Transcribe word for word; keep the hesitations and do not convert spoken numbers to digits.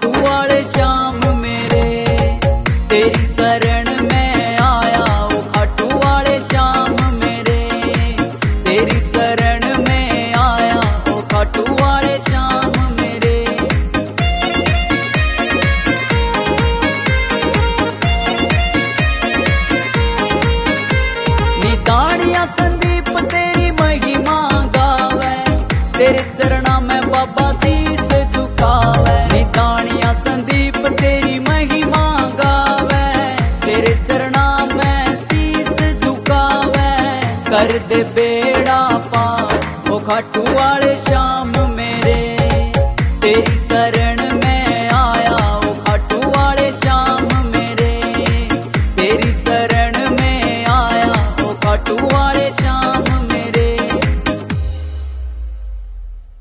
खाटू वाले श्याम मेरे, तेरी शरण में आया ओ खाटू वाले श्याम मेरे, तेरी शरण में आया ओ खाटू वाले श्याम मेरे। निदानिया संदीप तेरी महिमा गावे, तेरे चरणा में बाबा शीस झुकावे। निदानिया संदीप तेरी महिमा गावे, तेरे चरणा में शीस झुकावे। कर दे बेड़ा पार ओ खाटू